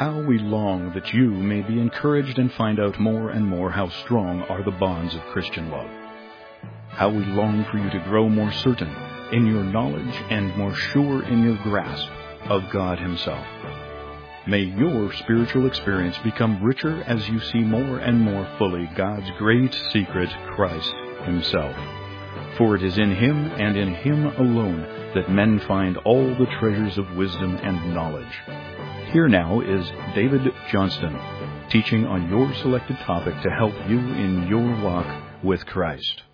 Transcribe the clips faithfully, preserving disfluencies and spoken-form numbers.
How we long that you may be encouraged and find out more and more how strong are the bonds of Christian love. How we long for you to grow more certain in your knowledge and more sure in your grasp of God Himself. May your spiritual experience become richer as you see more and more fully God's great secret, Christ Himself. For it is in Him and in Him alone that men find all the treasures of wisdom and knowledge. Here now is David Johnston, teaching on your selected topic to help you in your walk with Christ.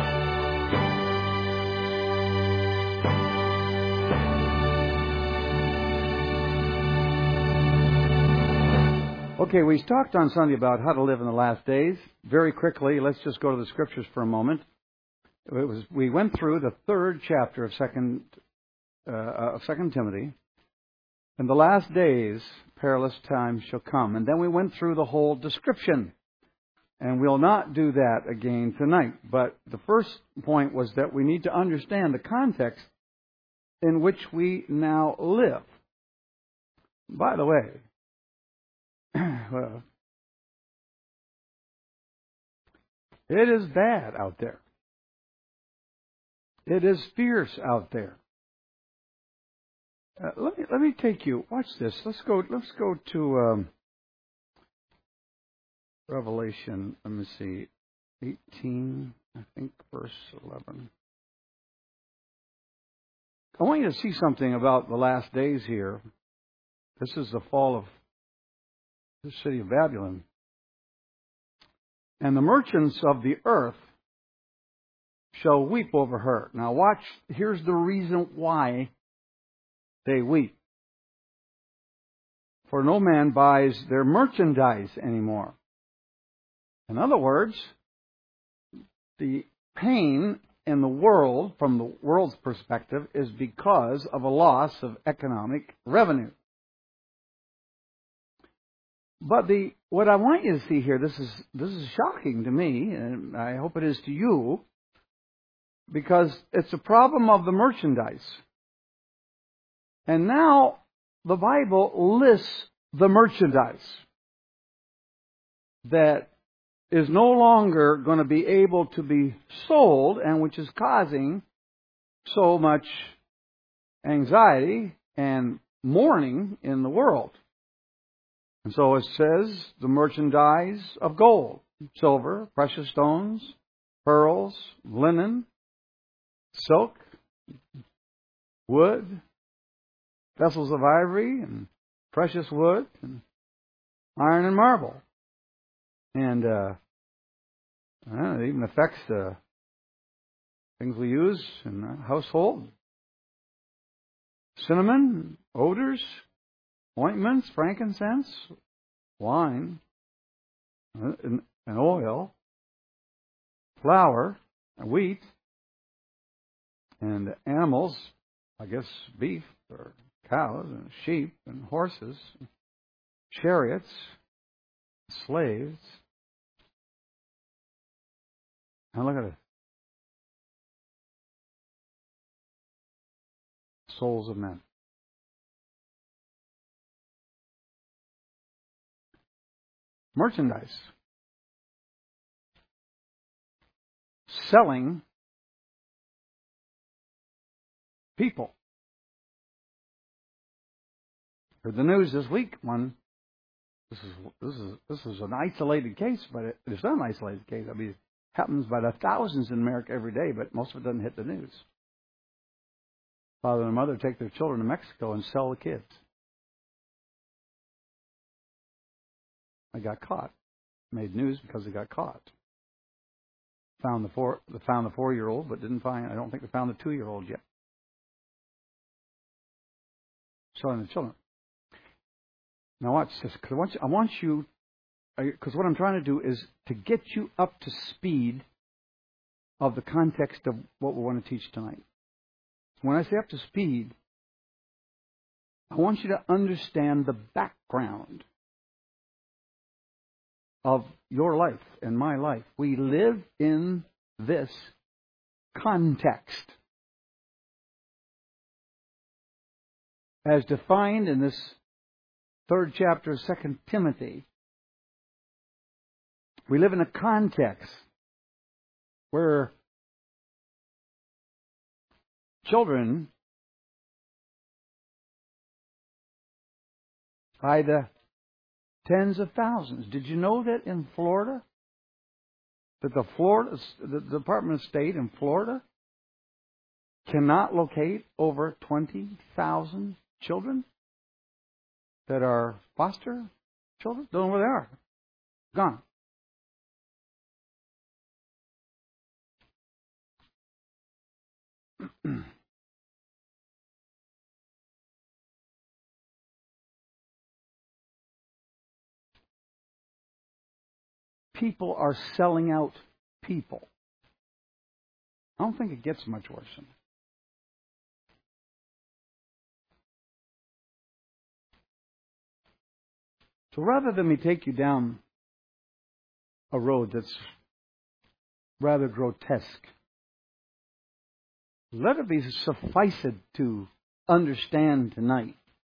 Okay, we talked on Sunday about how to live in the last days. Very quickly, let's just go to the Scriptures for a moment. It was we went through the third chapter of Second uh, of Second Timothy. In the last days, perilous times shall come. And then we went through the whole description. And we'll not do that again tonight. But the first point was that we need to understand the context in which we now live. By the way, well, it is bad out there. It is fierce out there. Uh, let me let me take you. Watch this. Let's go. Let's go to um, Revelation. Let me see, eighteen. I think verse eleven. I want you to see something about the last days here. This is the fall of the city of Babylon, and the merchants of the earth shall weep over her. Now, watch. Here's the reason why they weep. For no man buys their merchandise anymore. In other words, the pain in the world, from the world's perspective, is because of a loss of economic revenue. But the what I want you to see here, this is this is shocking to me, and I hope it is to you, because it's a problem of the merchandise. And now the Bible lists the merchandise that is no longer going to be able to be sold, and which is causing so much anxiety and mourning in the world. And so it says the merchandise of gold, silver, precious stones, pearls, linen, silk, wood, vessels of ivory, and precious wood, and iron and marble. And uh, it even affects the things we use in the household. Cinnamon, odors, ointments, frankincense, wine, and oil, flour, and wheat, and animals, I guess beef or cows and sheep and horses, chariots, slaves. Now look at it. Souls of men. Merchandise. Selling people. Heard the news this week. One. This is this is this is an isolated case, but it, it's not an isolated case. I mean, it happens by the thousands in America every day, but most of it doesn't hit the news. Father and mother take their children to Mexico and sell the kids. They got caught. Made news because they got caught. Found the four, they found the four-year-old, but didn't find. I don't think they found the two-year-old yet. Selling the children. Now watch this, because I want you, I want you, because what I'm trying to do is to get you up to speed of the context of what we want to teach tonight. When I say up to speed, I want you to understand the background of your life and my life. We live in this context as defined in this third chapter of Second Timothy, we live in a context where children by the tens of thousands. Did you know that in Florida, that the Florida, the Department of State in Florida cannot locate over twenty thousand children that are foster children? Don't know where they are. Gone. People are selling out people. I don't think it gets much worse than that. So rather than me take you down a road that's rather grotesque, let it be sufficed to understand tonight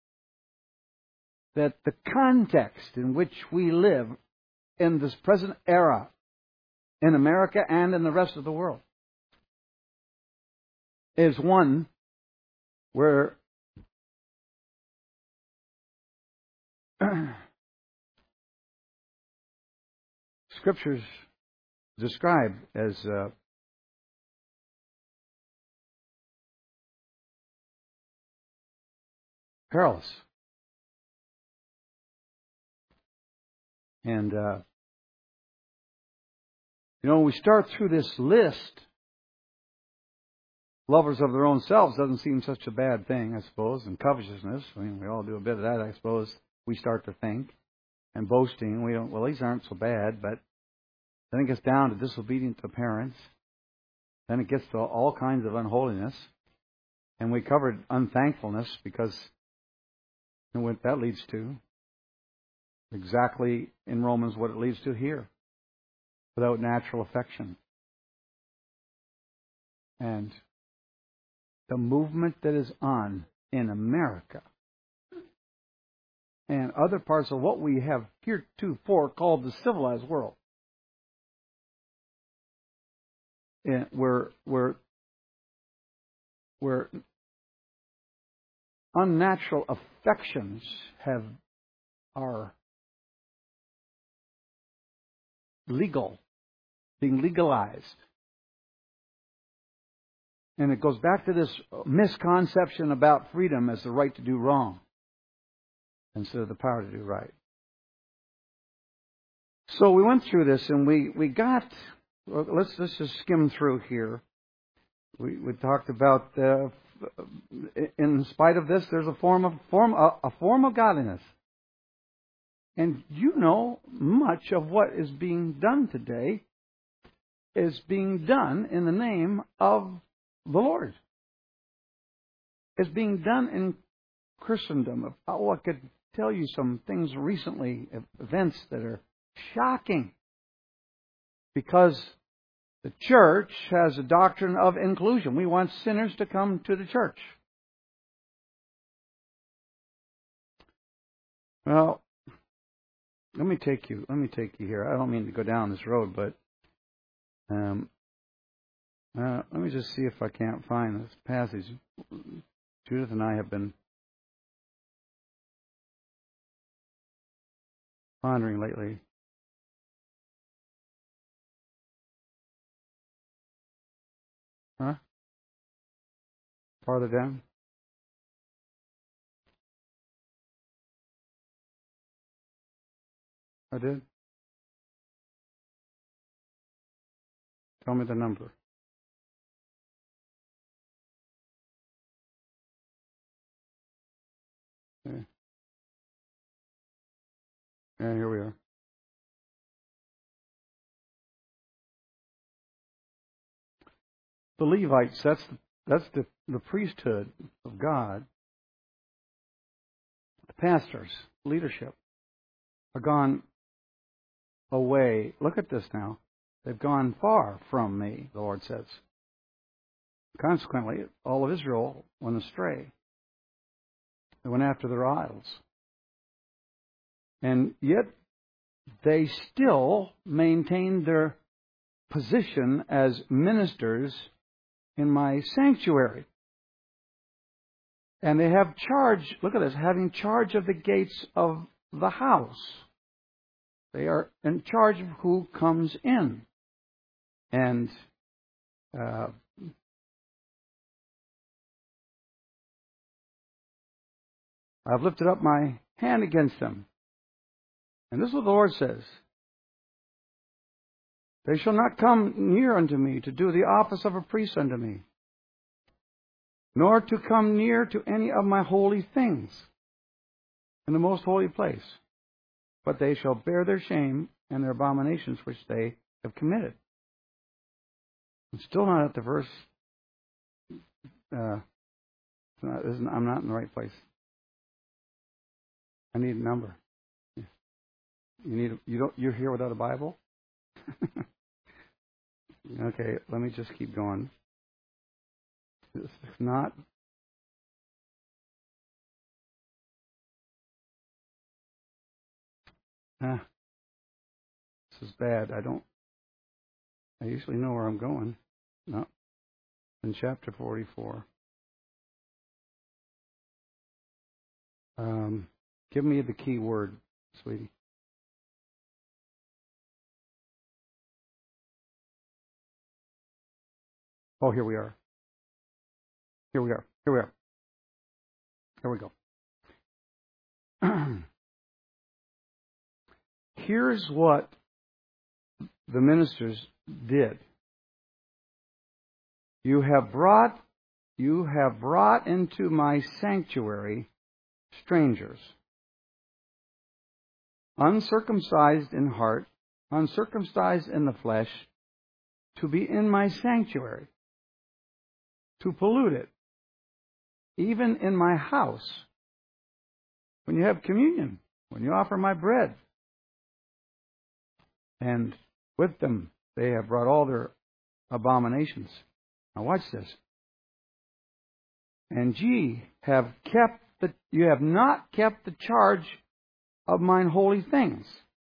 that the context in which we live in this present era in America and in the rest of the world is one where Scriptures describe as uh, perilous. And, uh, you know, we start through this list. Lovers of their own selves doesn't seem such a bad thing, I suppose. And covetousness, I mean, we all do a bit of that, I suppose. We start to think. And boasting, we don't, well, these aren't so bad, but then it gets down to disobedience to parents. Then it gets to all kinds of unholiness. And we covered unthankfulness because you know what that leads to. Exactly in Romans what it leads to here. Without natural affection. And the movement that is on in America and other parts of what we have heretofore called the civilized world, and where where where unnatural affections have are legal, being legalized. And it goes back to this misconception about freedom as the right to do wrong instead of the power to do right. So we went through this and we, we got, well, let's, let's just skim through here. We, we talked about, uh, in spite of this, there's a form of, form, a, a form of godliness. And you know, much of what is being done today is being done in the name of the Lord. It's being done in Christendom. Oh, I could tell you some things recently, events that are shocking. Because the church has a doctrine of inclusion. We want sinners to come to the church. Well, let me take you. Let me take you here. I don't mean to go down this road, but um, uh, let me just see if I can't find this passage. Judith and I have been pondering lately. Huh? Farther down. I did. Tell me the number. Okay. Yeah, here we are. The Levites, that's the, that's the, the priesthood of God. The pastors, leadership, are gone away. Look at this now. They've gone far from me, the Lord says. Consequently, all of Israel went astray. They went after their idols. And yet they still maintain their position as ministers in my sanctuary. And they have charge, look at this, having charge of the gates of the house. They are in charge of who comes in. And uh, I've lifted up my hand against them. And this is what the Lord says. They shall not come near unto me to do the office of a priest unto me, nor to come near to any of my holy things in the most holy place. But they shall bear their shame and their abominations which they have committed. I'm still not at the verse. Uh, not, I'm not in the right place. I need a number. You need. You don't. You're here without a Bible. Okay, let me just keep going. This is not. Ah, this is bad. I don't. I usually know where I'm going. No. In chapter forty-four. Um, give me the key word, sweetie. Oh, here we are. Here we are. Here we are. Here we go. Here's what the ministers did. You have brought, you have brought into my sanctuary strangers, uncircumcised in heart, uncircumcised in the flesh, to be in my sanctuary, to pollute it, even in my house. When you have communion, when you offer my bread, and with them they have brought all their abominations. Now watch this. And ye have kept the, you have not kept the charge of mine holy things,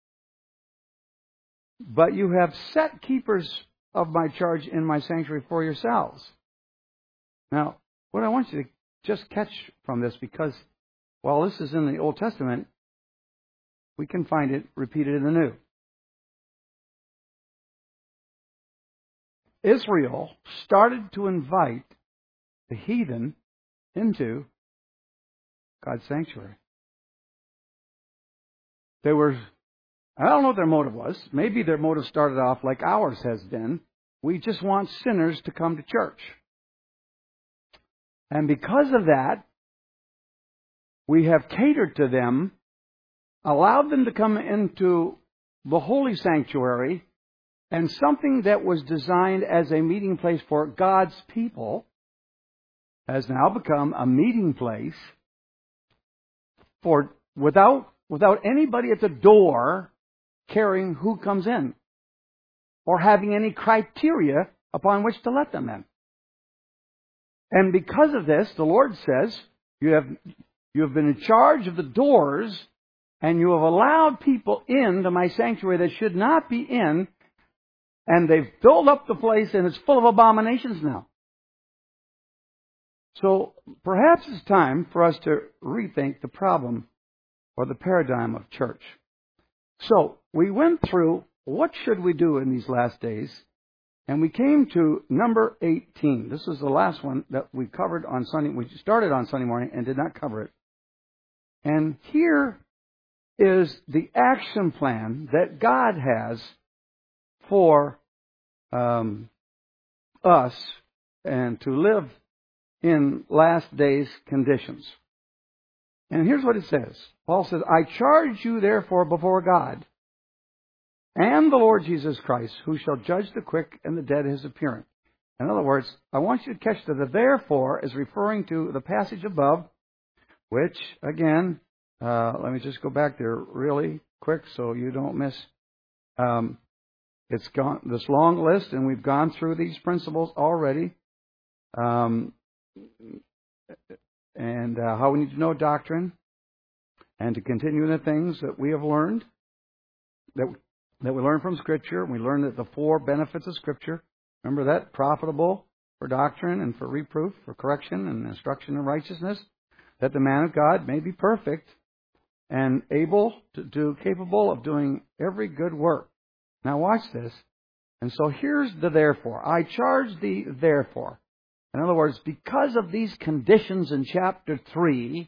but you have set keepers of my charge in my sanctuary for yourselves. Now, what I want you to just catch from this, because while this is in the Old Testament, we can find it repeated in the New. Israel started to invite the heathen into God's sanctuary. They were, I don't know what their motive was. Maybe their motive started off like ours has been. We just want sinners to come to church. And because of that, we have catered to them, allowed them to come into the holy sanctuary, and something that was designed as a meeting place for God's people has now become a meeting place for without without anybody at the door caring who comes in or having any criteria upon which to let them in. And because of this, the Lord says, you have you have been in charge of the doors, and you have allowed people into my sanctuary that should not be in. And they've filled up the place, and it's full of abominations now. So perhaps it's time for us to rethink the problem or the paradigm of church. So we went through what should we do in these last days, and we came to number eighteen. This is the last one that we covered on Sunday. We started on Sunday morning and did not cover it. And here is the action plan that God has for um, us and to live in last days conditions. And here's what it says. Paul says, I charge you therefore before God and the Lord Jesus Christ, who shall judge the quick and the dead at his appearance. In other words, I want you to catch that the therefore is referring to the passage above, which, again, uh, let me just go back there really quick so you don't miss. Um, It's gone this long list, and we've gone through these principles already. Um, and uh, how we need to know doctrine, and to continue in the things that we have learned, that, that we learn from Scripture. We learn that the four benefits of Scripture, remember that? Profitable for doctrine and for reproof, for correction and instruction in righteousness, that the man of God may be perfect and able to do, capable of doing every good work. Now watch this. And so here's the therefore. I charge thee therefore. In other words, because of these conditions in chapter three,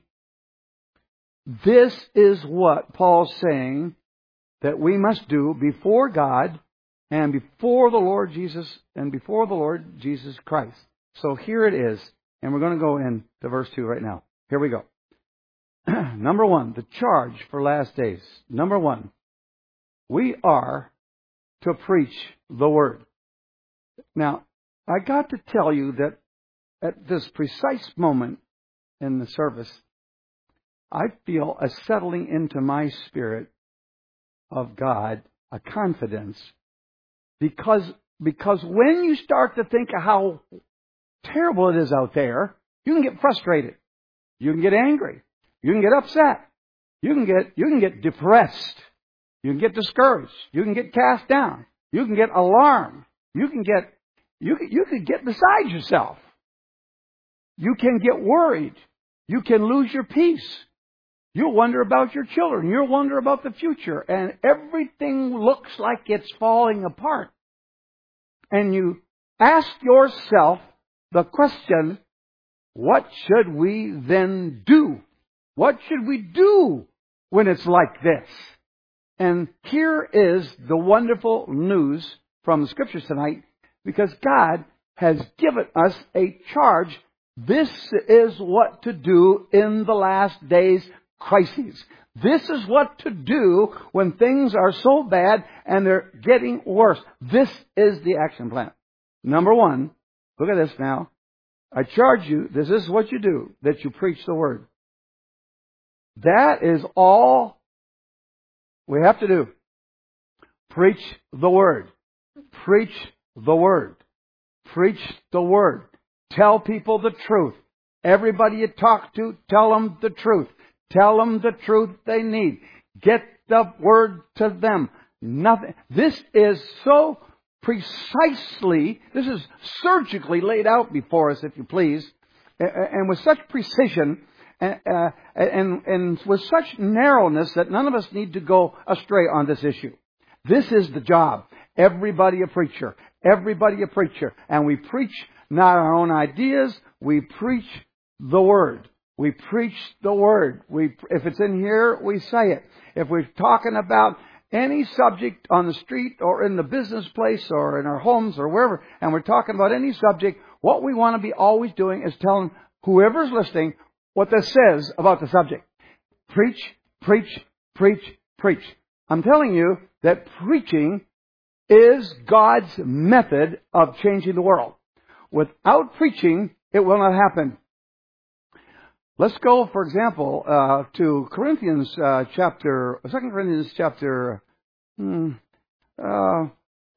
this is what Paul's saying that we must do before God and before the Lord Jesus and before the Lord Jesus Christ. So here it is. And we're going to go into verse two right now. Here we go. Number one, the charge for last days. Number one, we are to preach the Word. Now, I got to tell you that at this precise moment in the service, I feel a settling into my spirit of God, a confidence, because, because when you start to think of how terrible it is out there, you can get frustrated. You can get angry. You can get upset. You can get, you can get depressed. You can get discouraged. You can get cast down. You can get alarmed. You can get, you can, you can get beside yourself. You can get worried. You can lose your peace. You'll wonder about your children. You'll wonder about the future. And everything looks like it's falling apart. And you ask yourself the question, what should we then do? What should we do when it's like this? And here is the wonderful news from the Scriptures tonight, because God has given us a charge. This is what to do in the last days crises. This is what to do when things are so bad and they're getting worse. This is the action plan. Number one, look at this now. I charge you, this is what you do, that you preach the Word. That is all we have to do. Preach the Word. Preach the Word. Preach the Word. Tell people the truth. Everybody you talk to, tell them the truth. Tell them the truth they need. Get the Word to them. Nothing. This is so precisely, this is surgically laid out before us, if you please, and with such precision, and, uh, and, and with such narrowness that none of us need to go astray on this issue. This is the job. Everybody a preacher. Everybody a preacher. And we preach not our own ideas. We preach the Word. We preach the Word. We, if it's in here, we say it. If we're talking about any subject on the street or in the business place or in our homes or wherever, and we're talking about any subject, what we want to be always doing is telling whoever's listening what this says about the subject. Preach, preach, preach, preach. I'm telling you that preaching is God's method of changing the world. Without preaching, it will not happen. Let's go, for example, uh, to Corinthians uh, chapter, Second Corinthians chapter, hmm, uh,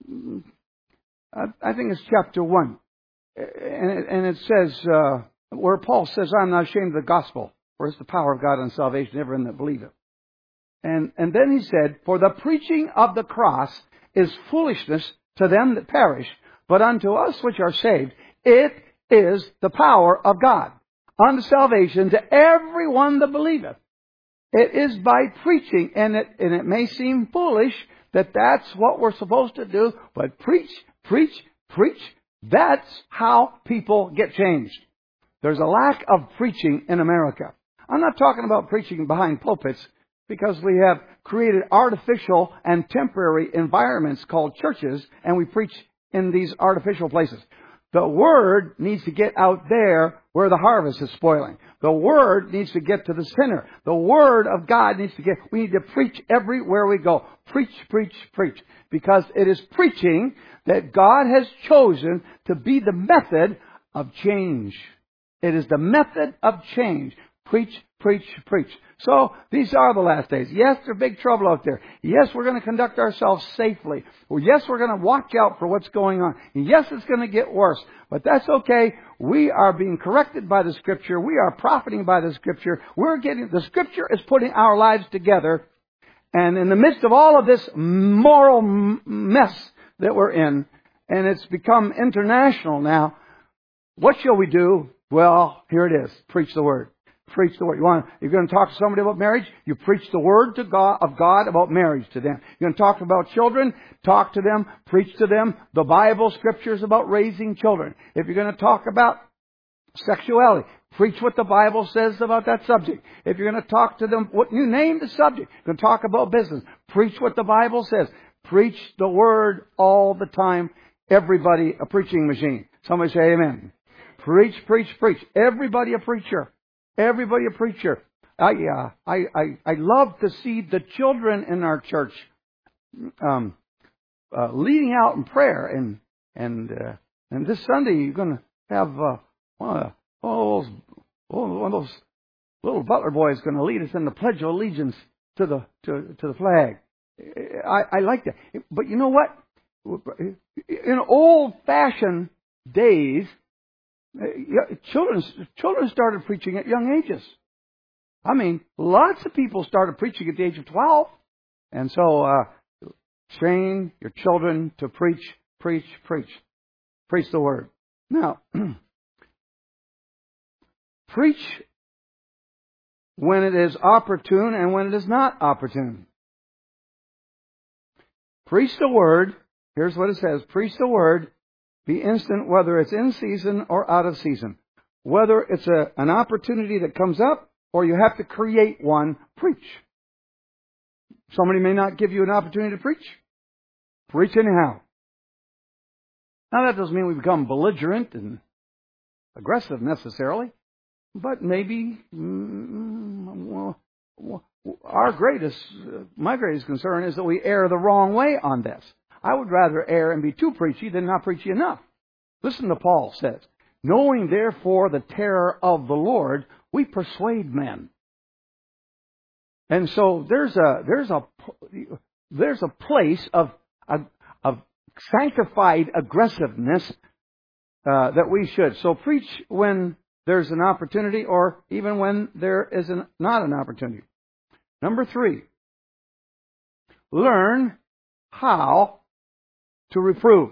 I think it's chapter one. And it, and it says, uh, where Paul says, I'm not ashamed of the gospel, for it's the power of God unto salvation to everyone that believeth. And, and then he said, for the preaching of the cross is foolishness to them that perish, but unto us which are saved, it is the power of God unto salvation to everyone that believeth. It is by preaching, and it, and it may seem foolish that that's what we're supposed to do, but preach, preach, preach. That's how people get changed. There's a lack of preaching in America. I'm not talking about preaching behind pulpits, because we have created artificial and temporary environments called churches, and we preach in these artificial places. The Word needs to get out there where the harvest is spoiling. The Word needs to get to the sinner. The Word of God needs to get, we need to preach everywhere we go. Preach, preach, preach. Because it is preaching that God has chosen to be the method of change. It is the method of change. Preach, preach, preach. So, these are the last days. Yes, there's big trouble out there. Yes, we're going to conduct ourselves safely. Well, yes, we're going to watch out for what's going on. Yes, it's going to get worse. But that's okay. We are being corrected by the Scripture. We are profiting by the Scripture. We're getting, the Scripture is putting our lives together. And in the midst of all of this moral mess that we're in, and it's become international now, what shall we do? Well, here it is. Preach the Word. Preach the Word. You want, you're going to talk to somebody about marriage? You preach the Word to God, of God about marriage to them. You're going to talk about children? Talk to them. Preach to them the Bible Scriptures about raising children. If you're going to talk about sexuality, preach what the Bible says about that subject. If you're going to talk to them, what you name the subject. You're going to talk about business. Preach what the Bible says. Preach the Word all the time. Everybody a preaching machine. Somebody say amen. Preach, preach, preach. Everybody a preacher. Everybody a preacher. I, uh, I, I, I love to see the children in our church um, uh, leading out in prayer. And and uh, and this Sunday you're going to have uh, one, of, one, of those, one of those little Butler boys going to lead us in the Pledge of Allegiance to the to, to the flag. I, I like that. But you know what? In old-fashioned days, Children, children started preaching at young ages. I mean, lots of people started preaching at the age of twelve. And so, uh, train your children to preach, preach, preach. Preach the Word. Now, preach when it is opportune and when it is not opportune. Preach the Word. Here's what it says. Preach the Word. Be instant, whether it's in season or out of season. Whether it's a, an opportunity that comes up or you have to create one, preach. Somebody may not give you an opportunity to preach. Preach anyhow. Now that doesn't mean we become belligerent and aggressive necessarily, but maybe mm, well, our greatest, my greatest concern is that we err the wrong way on this. I would rather err and be too preachy than not preachy enough. Listen to Paul says, knowing therefore the terror of the Lord, we persuade men. And so there's a there's a there's a place of of, of sanctified aggressiveness uh, that we should. So preach when there's an opportunity, or even when there is an, not an opportunity. Number three, learn how to reprove.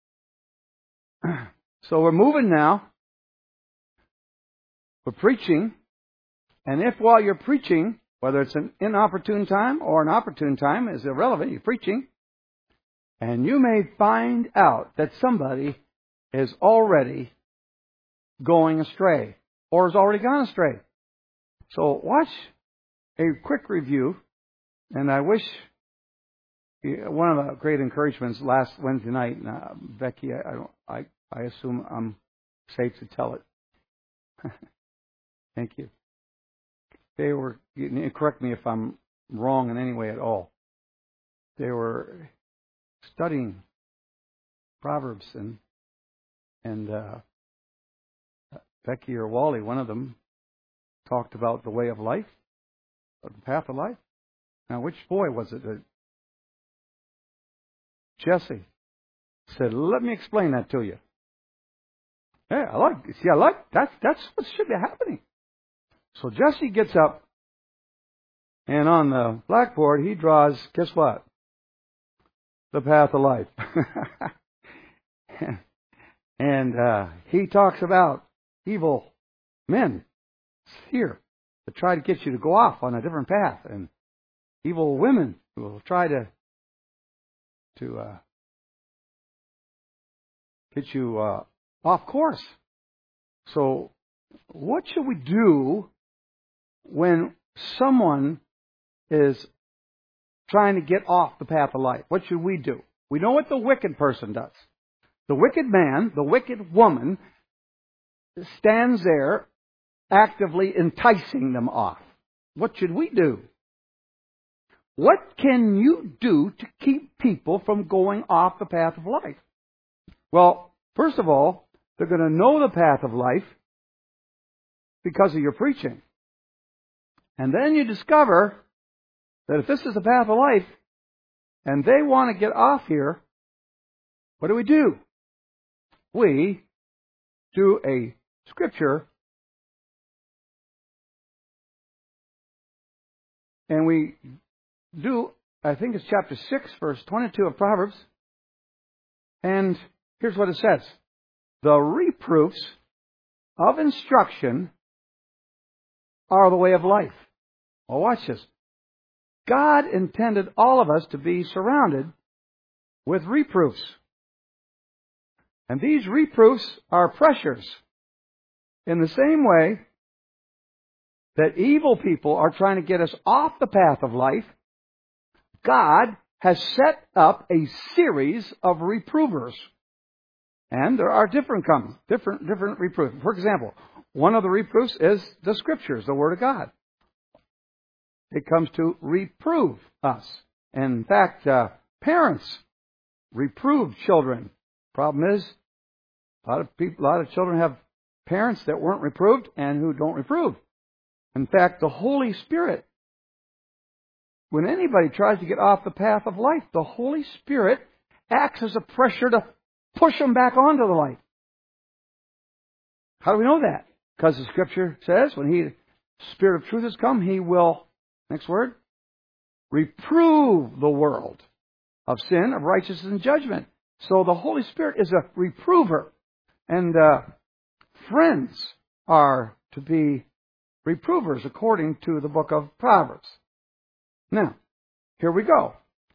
So we're moving now. We're preaching. And if while you're preaching, whether it's an inopportune time or an opportune time, is irrelevant, you're preaching, and you may find out that somebody is already going astray or has already gone astray. So watch a quick review, and I wish one of the great encouragements last Wednesday night, uh, Becky, I, I don't, I, I assume I'm safe to tell it. Thank you. They were, correct me if I'm wrong in any way at all. They were studying Proverbs, and and uh, Becky or Wally, one of them, talked about the way of life, or the path of life. Now, which boy was it that Jesse said, let me explain that to you. Yeah, I like, see, I like, that's, that's what should be happening. So Jesse gets up, and on the blackboard, he draws, guess what? The path of life. and uh, he talks about evil men here to try to get you to go off on a different path, and evil women who will try to to uh, get you uh, off course. So what should we do when someone is trying to get off the path of life? What should we do? We know what the wicked person does. The wicked man, the wicked woman, stands there actively enticing them off. What should we do? What can you do to keep people from going off the path of life? Well, first of all, they're going to know the path of life because of your preaching. And then you discover that if this is the path of life, and they want to get off here, what do we do? We do a scripture, and we do, I think it's chapter six, verse twenty-two of Proverbs, and here's what it says. The reproofs of instruction are the way of life. Well, watch this. God intended all of us to be surrounded with reproofs. And these reproofs are pressures. In the same way that evil people are trying to get us off the path of life, God has set up a series of reprovers. And there are different comes, different different reproofs. For example, one of the reproofs is the Scriptures, the Word of God. It comes to reprove us. In fact, uh, parents reprove children. Problem is, a lot of people, a lot of children have parents that weren't reproved and who don't reprove. In fact, the Holy Spirit, when anybody tries to get off the path of life, the Holy Spirit acts as a pressure to push them back onto the light. How do we know that? Because the Scripture says when He, Spirit of truth has come, He will, next word, reprove the world of sin, of righteousness, and judgment. So the Holy Spirit is a reprover. And uh, friends are to be reprovers according to the book of Proverbs. Now, here we go.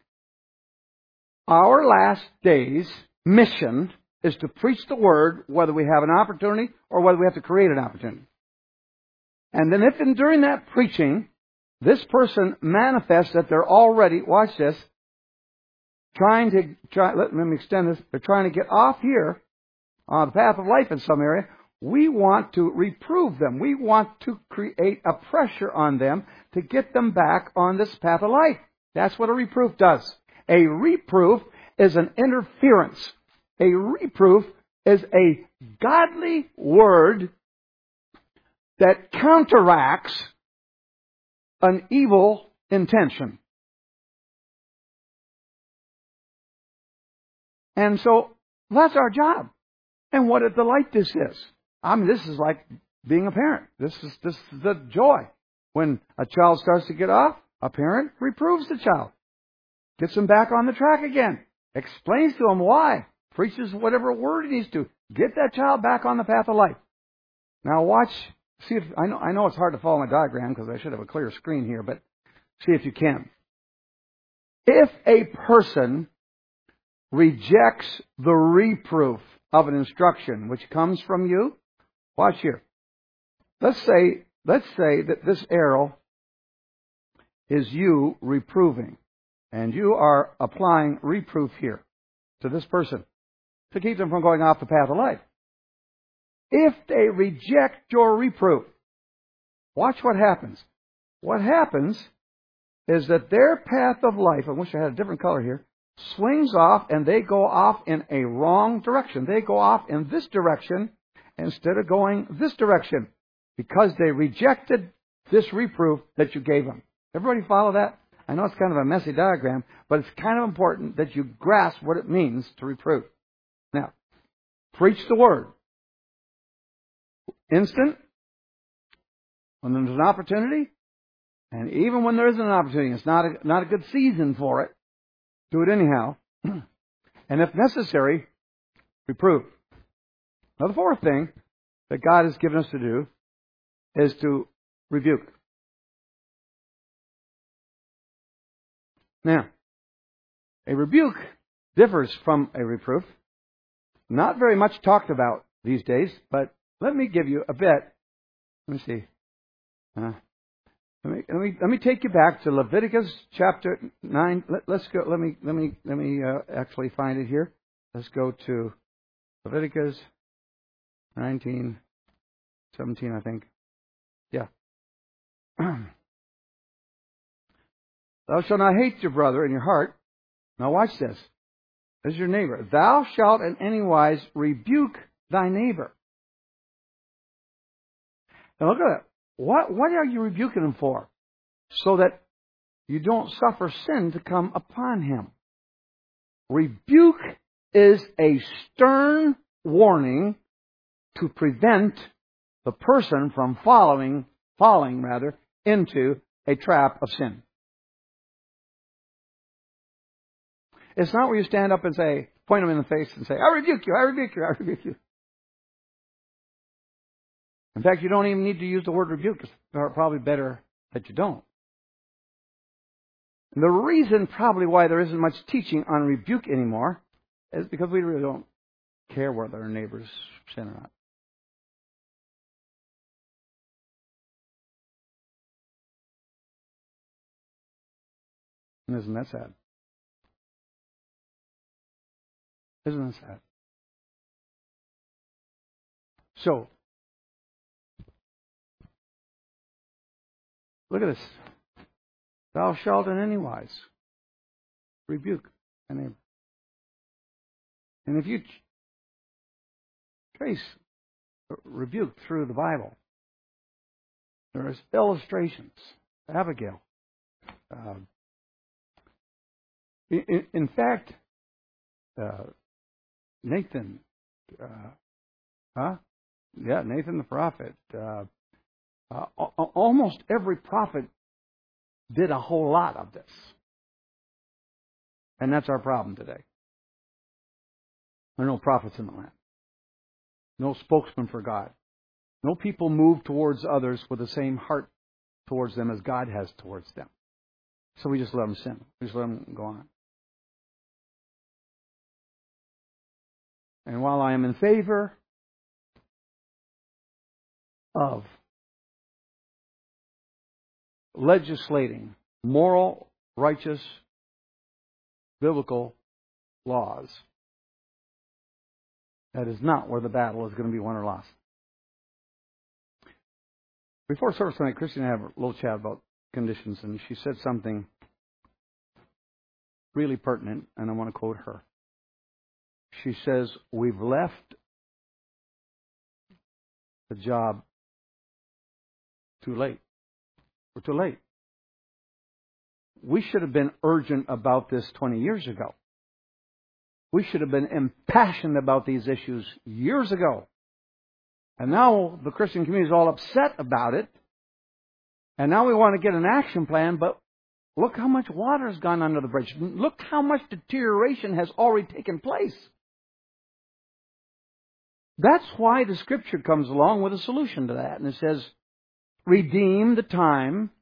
Our last days mission is to preach the Word, whether we have an opportunity or whether we have to create an opportunity. And then if in, during that preaching, this person manifests that they're already, watch this, trying to, try, let, let me extend this, they're trying to get off here on the path of life in some area, we want to reprove them. We want to create a pressure on them to get them back on this path of life. That's what a reproof does. A reproof is an interference. A reproof is a godly word that counteracts an evil intention. And so that's our job. And what a delight this is. I mean, this is like being a parent. This is this is the joy. When a child starts to get off, a parent reproves the child. Gets them back on the track again. Explains to them why. Preaches whatever word he needs to. Get that child back on the path of life. Now watch. See if I know I know it's hard to follow my diagram because I should have a clear screen here, but see if you can. If a person rejects the reproof of an instruction which comes from you, watch here. Let's say let's say that this arrow is you reproving, and you are applying reproof here to this person to keep them from going off the path of life. If they reject your reproof, watch what happens. What happens is that their path of life, I wish I had a different color here, swings off and they go off in a wrong direction. They go off in this direction instead of going this direction because they rejected this reproof that you gave them. Everybody follow that? I know it's kind of a messy diagram, but it's kind of important that you grasp what it means to reprove. Now, preach the Word. Instant, when there's an opportunity, and even when there isn't an opportunity, it's not a, not a good season for it, do it anyhow. And if necessary, reprove. Now, the fourth thing that God has given us to do is to rebuke. Now, a rebuke differs from a reproof. Not very much talked about these days, but let me give you a bit. Let me see. Uh, let me let me let me take you back to Leviticus chapter nine. Let, let's go. Let me let me let me uh, actually find it here. Let's go to Leviticus nineteen, seventeen, I think. Yeah. Thou shalt not hate your brother in your heart. Now watch this. This is your neighbor. Thou shalt in any wise rebuke thy neighbor. Now look at that. What, what are you rebuking him for? so that you don't suffer sin to come upon him. Rebuke is a stern warning to prevent the person from following, falling rather, into a trap of sin. It's not where you stand up and say, point them in the face and say, I rebuke you, I rebuke you, I rebuke you. In fact, you don't even need to use the word rebuke. It's probably better that you don't. And the reason probably why there isn't much teaching on rebuke anymore is because we really don't care whether our neighbors sin or not. And isn't that sad? Isn't that sad? So, look at this. Thou shalt in any wise rebuke a neighbor. And if you trace rebuke through the Bible, there's illustrations. Abigail. Uh, in, in fact, uh, Nathan, uh, huh? Yeah, Nathan the prophet. Uh, uh, almost every prophet did a whole lot of this. And that's our problem today. There are no prophets in the land. No spokesman for God. No people move towards others with the same heart towards them as God has towards them. So we just let them sin. We just let them go on. And while I am in favor of legislating moral, righteous, biblical laws, that is not where the battle is going to be won or lost. Before service tonight, Christy and I had a little chat about conditions, and she said something really pertinent, and I want to quote her. She says, we've left the job too late. We're too late. We should have been urgent about this twenty years ago. We should have been impassioned about these issues years ago. And now the Christian community is all upset about it. And now we want to get an action plan, but look how much water has gone under the bridge. Look how much deterioration has already taken place. That's why the Scripture comes along with a solution to that. And it says, redeem the time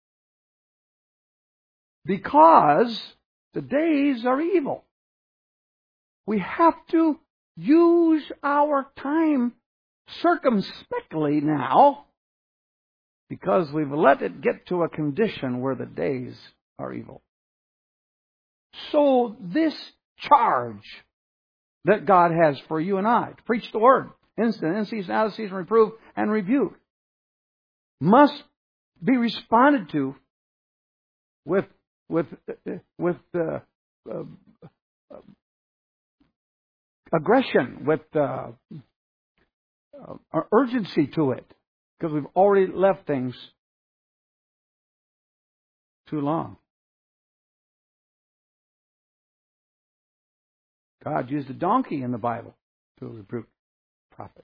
because the days are evil. We have to use our time circumspectly now because we've let it get to a condition where the days are evil. So this charge that God has for you and I, to preach the Word, instant, in season, out of season, reprove, and rebuke, must be responded to with with with uh, uh, uh, aggression, with uh, uh, urgency to it, because we've already left things too long. God used a donkey in the Bible to rebuke the prophet.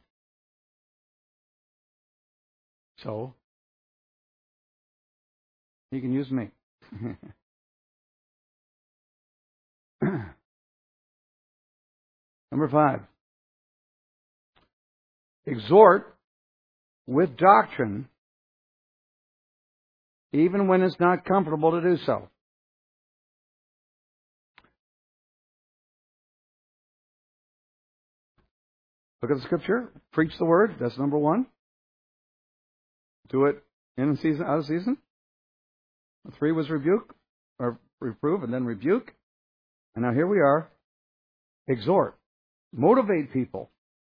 So, He can use me. Number five. Exhort with doctrine, even when it's not comfortable to do so. Look at the Scripture. Preach the Word. That's number one. Do it in season, out of season. Three was rebuke, or reprove, and then rebuke. And now here we are. Exhort. Motivate people.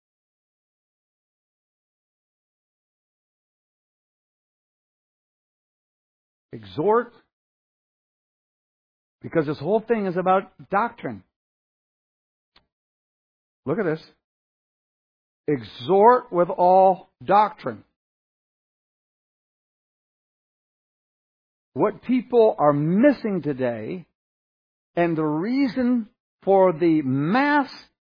Exhort. Because this whole thing is about doctrine. Look at this. Exhort with all doctrine. what people are missing today, and the reason for the mass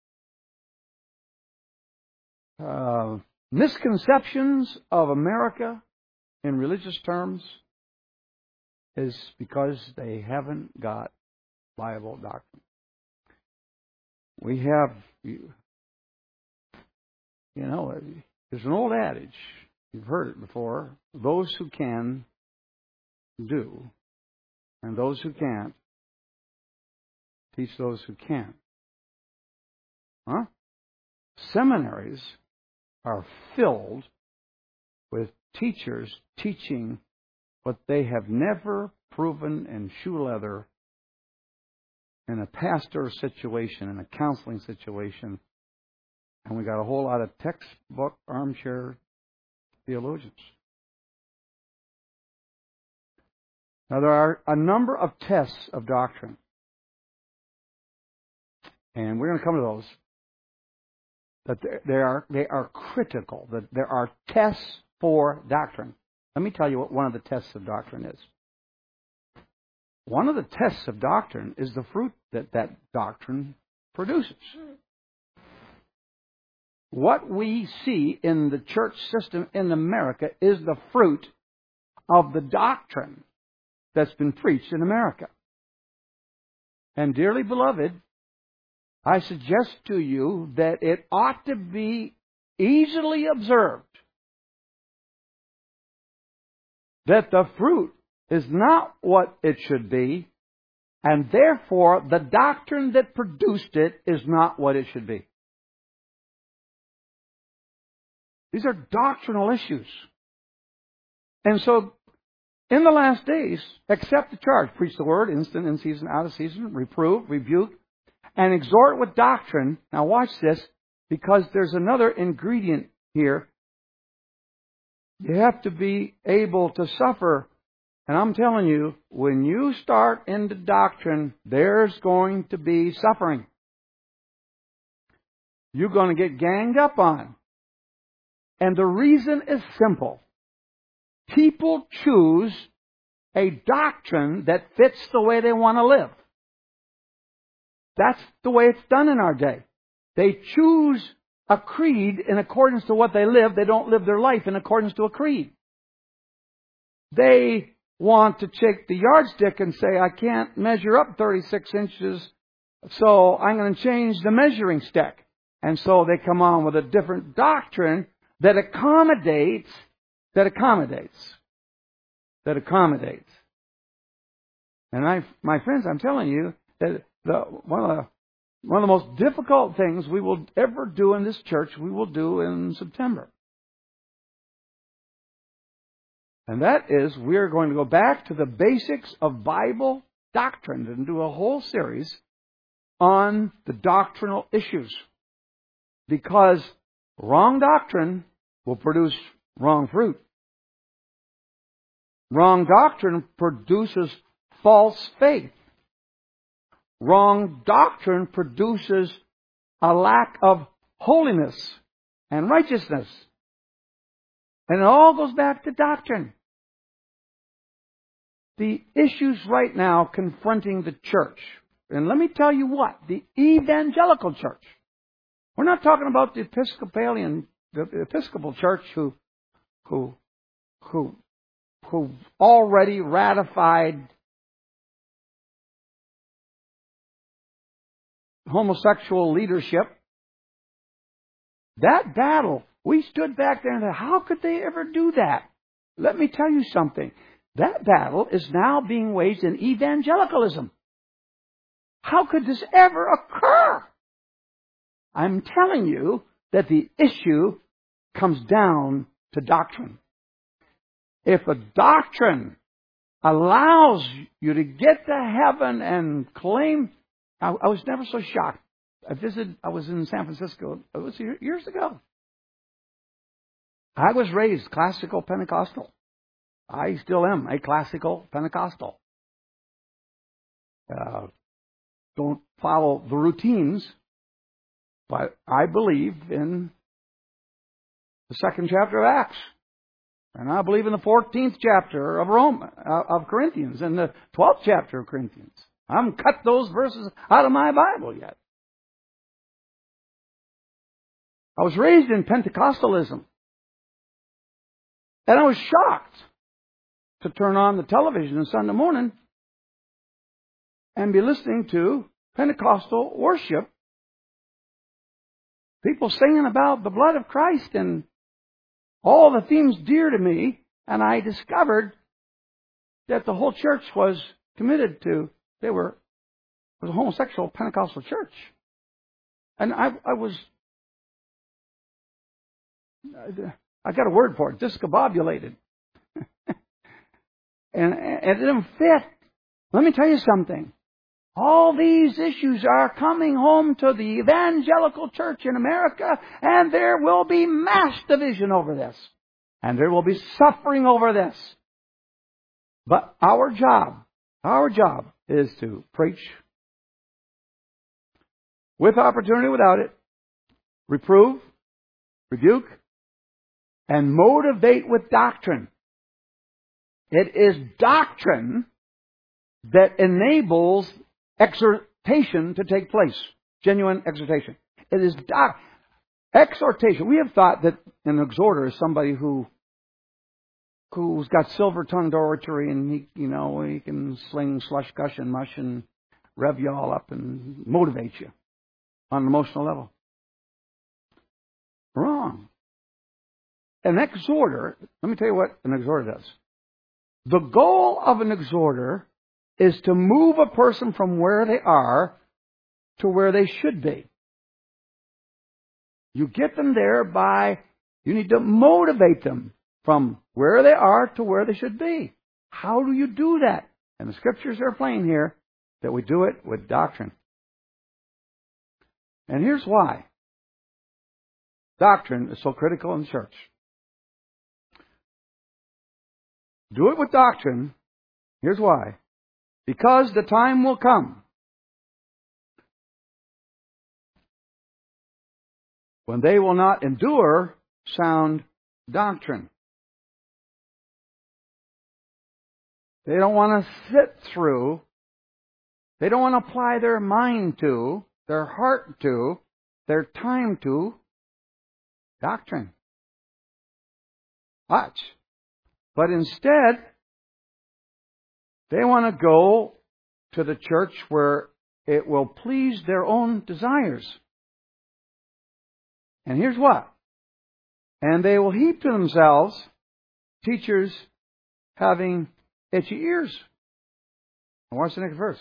uh, misconceptions of America in religious terms is because they haven't got Bible doctrine. We have, you, you know, there's an old adage, you've heard it before, those who can do, and those who can't teach those who can't. Huh? Seminaries are filled with teachers teaching what they have never proven in shoe leather in a pastor situation, in a counseling situation. And we got a whole lot of textbook armchair theologians. Now, there are a number of tests of doctrine. And we're going to come to those. That they are, they are critical. That there are tests for doctrine. Let me tell you what one of the tests of doctrine is. One of the tests of doctrine is the fruit that that doctrine produces. What we see in the church system in America is the fruit of the doctrine that's been preached in America. And dearly beloved, I suggest to you that it ought to be easily observed that the fruit is not what it should be, and therefore the doctrine that produced it is not what it should be. These are doctrinal issues. And so, in the last days, accept the charge. Preach the word, instant, in season, out of season, reprove, rebuke, and exhort with doctrine. Now watch this, because there's another ingredient here. You have to be able to suffer. And I'm telling you, when you start into doctrine, there's going to be suffering. You're going to get ganged up on. And the reason is simple. People choose a doctrine that fits the way they want to live. That's the way it's done in our day. They choose a creed in accordance to what they live. They don't live their life in accordance to a creed. They want to take the yardstick and say, I can't measure up thirty-six inches, so I'm going to change the measuring stick. And so they come on with a different doctrine that accommodates, that accommodates, that accommodates. And I, my friends, I'm telling you that the, one of the, one of the most difficult things we will ever do in this church, we will do in September. And that is, we are going to go back to the basics of Bible doctrine and do a whole series on the doctrinal issues. Because wrong doctrine will produce wrong fruit. Wrong doctrine produces false faith. Wrong doctrine produces a lack of holiness and righteousness. And it all goes back to doctrine. The issues right now confronting the church. And let me tell you what, the evangelical church. We're not talking about the Episcopalian, the Episcopal church who, who, who, who already ratified homosexual leadership. That battle, we stood back there and said, how could they ever do that? Let me tell you something. That battle is now being waged in evangelicalism. How could this ever occur? I'm telling you that the issue comes down to doctrine. If a doctrine allows you to get to heaven and claim... I, I was never so shocked. I visited, I was in San Francisco, it was years ago. I was raised classical Pentecostal. I still am a classical Pentecostal. Uh, don't follow the routines, but I believe in the second chapter of Acts. And I believe in the fourteenth chapter of Rome, of Corinthians, and the twelfth chapter of Corinthians. I haven't cut those verses out of my Bible yet. I was raised in Pentecostalism. And I was shocked to turn on the television on Sunday morning and be listening to Pentecostal worship. People singing about the blood of Christ and all the themes dear to me. And I discovered that the whole church was committed to, they were, it was a homosexual Pentecostal church. And I, I was, I got a word for it, discombobulated. and, and it didn't fit. Let me tell you something. All these issues are coming home to the evangelical church in America, and there will be mass division over this. And there will be suffering over this. But our job, our job is to preach with opportunity, without it, reprove, rebuke, and motivate with doctrine. It is doctrine that enables exhortation to take place. Genuine exhortation. It is doc- exhortation. We have thought that an exhorter is somebody who who's got silver-tongued oratory and he, you know, he can sling slush, gush, and mush and rev you all up and motivate you on an emotional level. Wrong. An exhorter, let me tell you what an exhorter does. The goal of an exhorter is to move a person from where they are to where they should be. You get them there by, you need to motivate them from where they are to where they should be. How do you do that? And the scriptures are plain here that we do it with doctrine. And here's why doctrine is so critical in church. Do it with doctrine. Here's why. Because the time will come when they will not endure sound doctrine. They don't want to sit through, they don't want to apply their mind to, their heart to, their time to doctrine. Watch. But instead, they want to go to the church where it will please their own desires. And here's what. And they will heap to themselves teachers having itchy ears. And watch the next verse.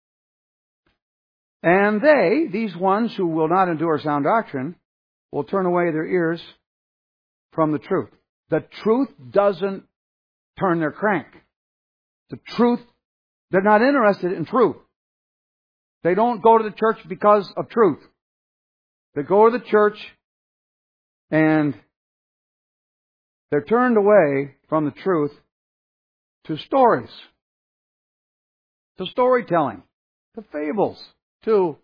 And they, these ones who will not endure sound doctrine, will turn away their ears from the truth. The truth doesn't turn their crank. The truth, they're not interested in truth. They don't go to the church because of truth. They go to the church and they're turned away from the truth to stories, to storytelling, to fables, to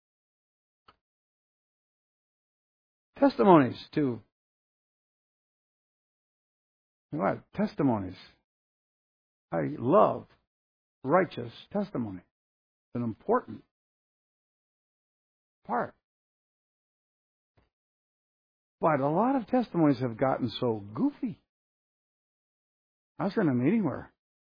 testimonies, to what? Testimonies. I love righteous testimony. It's an important part. But a lot of testimonies have gotten so goofy. I was in a meeting where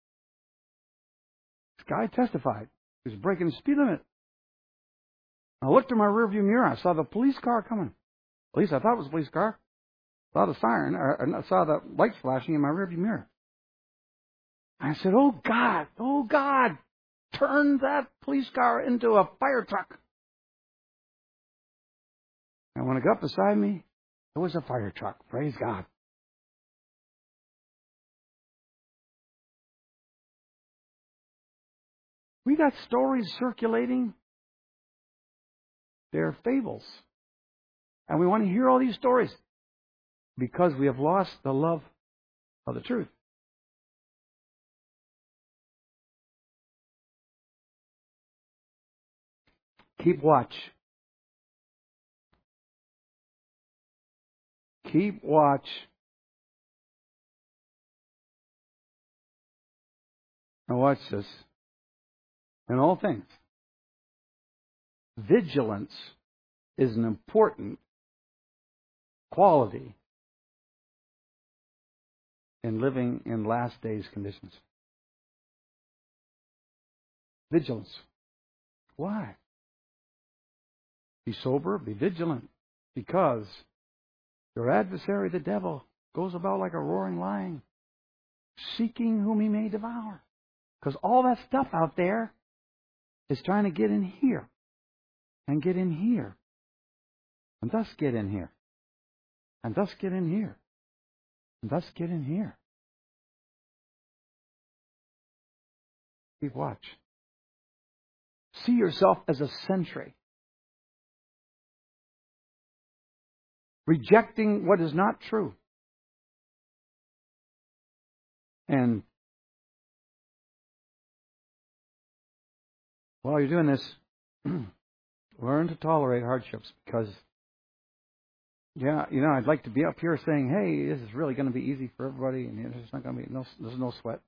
this guy testified. He was breaking the speed limit. I looked in my rearview mirror. I saw the police car coming. At least I thought it was a police car. I saw the siren. Or I saw the lights flashing in my rearview mirror. I said, oh, God, oh, God, turn that police car into a fire truck. And when it got beside me, it was a fire truck. Praise God. We got stories circulating. They're fables. And we want to hear all these stories because we have lost the love of the truth. Keep watch. Keep watch Now watch this. In all things, vigilance is an important quality in living in last days conditions. Vigilance. Why? Be sober, be vigilant, because your adversary, the devil, goes about like a roaring lion, seeking whom he may devour. Because all that stuff out there is trying to get in here, and get in here, and thus get in here, and thus get in here, and thus get in here. Keep watch. See yourself as a sentry, rejecting what is not true. And while you're doing this, learn to tolerate hardships, because, yeah, you know, I'd like to be up here saying, hey, this is really going to be easy for everybody, and there's not going to be no, there's no sweat.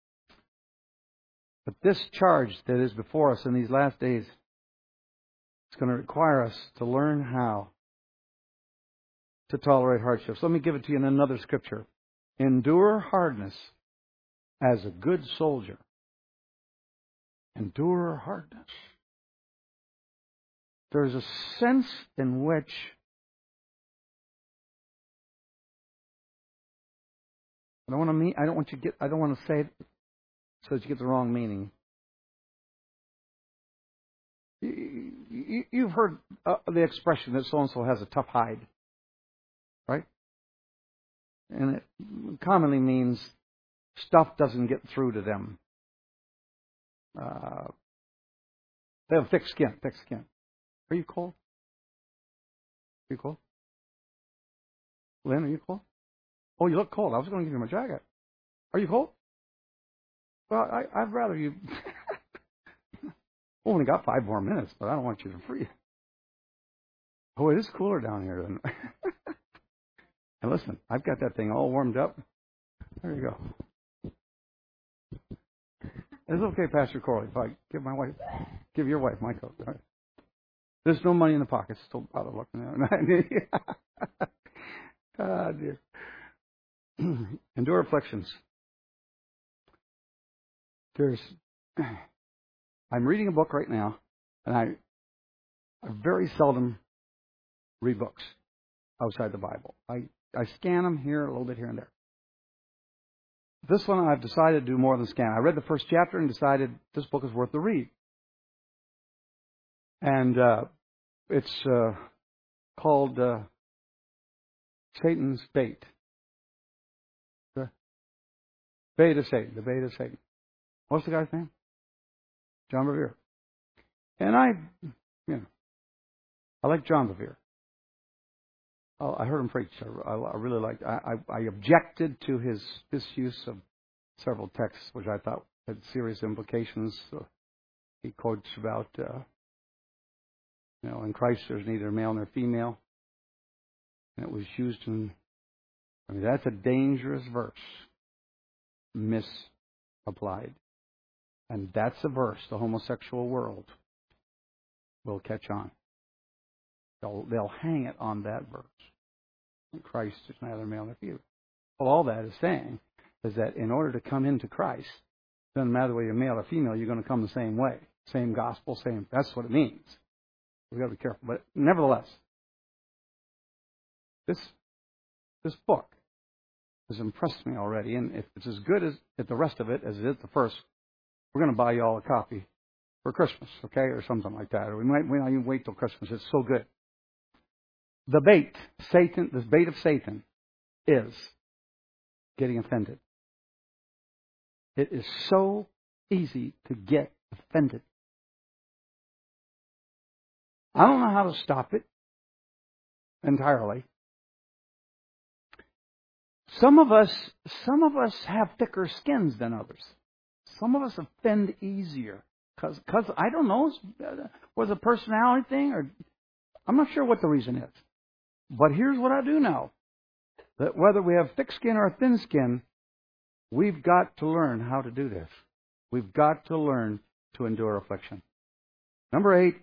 But this charge that is before us in these last days is going to require us to learn how to tolerate hardships. Let me give it to you in another scripture. Endure hardness as a good soldier. Endure hardness. There's a sense in which I don't want to mean, I don't want you to get I don't want to say it so that you get the wrong meaning. You, you, you've heard uh, the expression that so-and-so has a tough hide, right? And it commonly means stuff doesn't get through to them. Uh, they have thick skin, thick skin. Are you cold? Are you cold? Lynn, are you cold? Oh, you look cold. I was going to give you my jacket. Are you cold? Well, I, I'd rather you... We've only got five more minutes, but I don't want you to freeze. Oh, it is cooler down here than... And listen, I've got that thing all warmed up. There you go. It's okay, Pastor Corley, if I give my wife, give your wife my coat. Right? There's no money in the pockets. Still out of looking at it. Ah, dear. Endure afflictions. There's, I'm reading a book right now, and I, I very seldom read books outside the Bible. I, I scan them here, a little bit here and there. This one I've decided to do more than scan. I read the first chapter and decided this book is worth the read. And uh, it's uh, called uh, Satan's Bait. The Bait of Satan. The Bait of Satan. What's the guy's name? John Bevere. And I, you know, I like John Bevere. Oh, I heard him preach. I, I really liked. I, I, I objected to his misuse of several texts, which I thought had serious implications. So he quotes about, uh, you know, in Christ there's neither male nor female, and it was used in. I mean, that's a dangerous verse, misapplied, and that's a verse the homosexual world will catch on. They'll they'll hang it on that verse. Christ is neither male nor female. Well, all that is saying is that in order to come into Christ, it doesn't matter whether you're male or female, you're going to come the same way. Same gospel, same, that's what it means. We've got to be careful. But nevertheless, this this book has impressed me already. And if it's as good as at the rest of it as it is the first, we're going to buy you all a copy for Christmas, okay? Or something like that. Or we might, we might even wait till Christmas. It's so good. The bait, Satan, the bait of Satan is getting offended. It is so easy to get offended. I don't know how to stop it entirely. Some of us, some of us have thicker skins than others. Some of us offend easier because, because I don't know, was a personality thing, or I'm not sure what the reason is. But here's what I do know. That whether we have thick skin or thin skin, we've got to learn how to do this. We've got to learn to endure affliction. Number eight,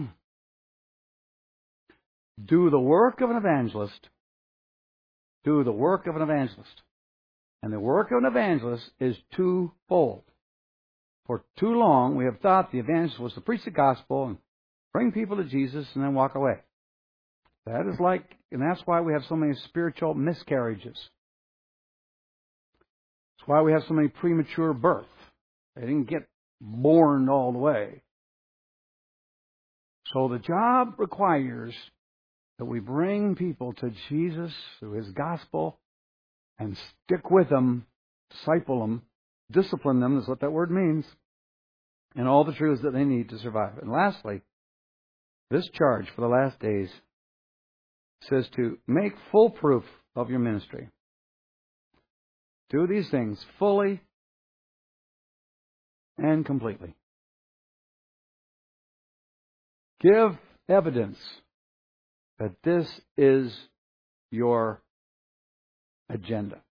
do the work of an evangelist. Do the work of an evangelist. And the work of an evangelist is twofold. For too long, we have thought the evangelist was to preach the gospel and bring people to Jesus and then walk away. That is like, and that's why we have so many spiritual miscarriages. That's why we have so many premature births. They didn't get born all the way. So the job requires that we bring people to Jesus through His gospel and stick with them, disciple them, discipline them, is what that word means, and all the truths that they need to survive. And lastly, this charge for the last days says to make full proof of your ministry. Do these things fully and completely. Give evidence that this is your agenda.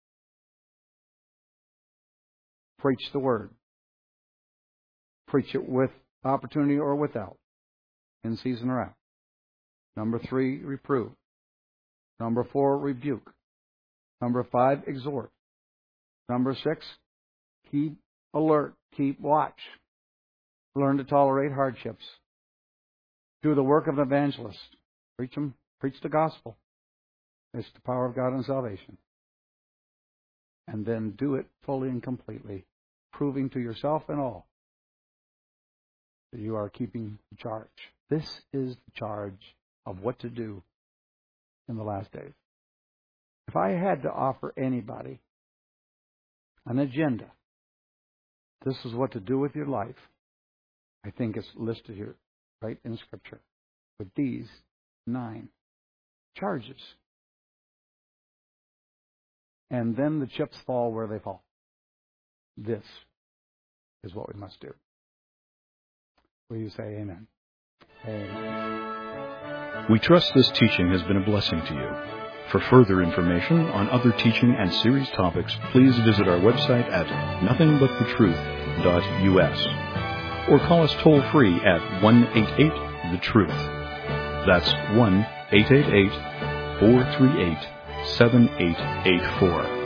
Preach the Word. Preach it with opportunity or without, in season or out. Number three, reprove. Number four, rebuke. Number five, exhort. Number six, keep alert, keep watch. Learn to tolerate hardships. Do the work of an evangelist. Preach them, preach the gospel. It's the power of God and salvation. And then do it fully and completely, proving to yourself and all that you are keeping the charge. This is the charge of what to do in the last days. If I had to offer anybody an agenda, this is what to do with your life, I think it's listed here, right in Scripture, with these nine charges. And then the chips fall where they fall. This is what we must do. Will you say amen? Amen. We trust this teaching has been a blessing to you. For further information on other teaching and series topics, please visit our website at nothing but the truth dot U S or call us toll free at one eight eight the truth. That's one eight eight eight, four three eight, seven eight eight four.